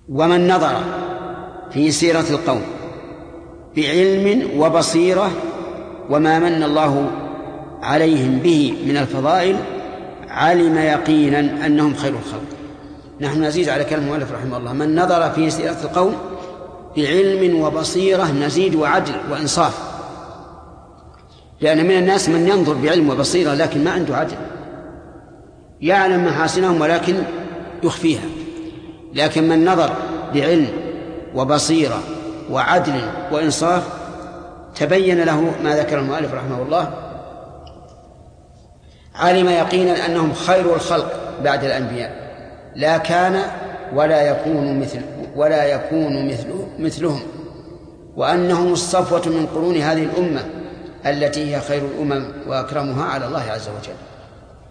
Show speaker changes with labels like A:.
A: ومن نظر في سيرة القوم بعلم وبصيرة وما من الله عليهم به من الفضائل علم يقينا أنهم خير الخلق. نحن نزيد على كلام المؤلف رحمه الله: من نظر في سيرة القوم بعلم وبصيرة، نزيد وعدل وإنصاف، لأن من الناس من ينظر بعلم وبصيرة لكن ما عنده عدل، يعلم محاسنهم ولكن يخفيها. لكن من نظر بعلم وبصيرة وعدل وإنصاف تبين له ما ذكر المؤلف رحمه الله، علم يقينا أنهم خير الخلق بعد الأنبياء، لا كان ولا يكون مثلهم، وأنهم الصفوة من قرون هذه الأمة التي هي خير الأمم وأكرمها على الله عز وجل.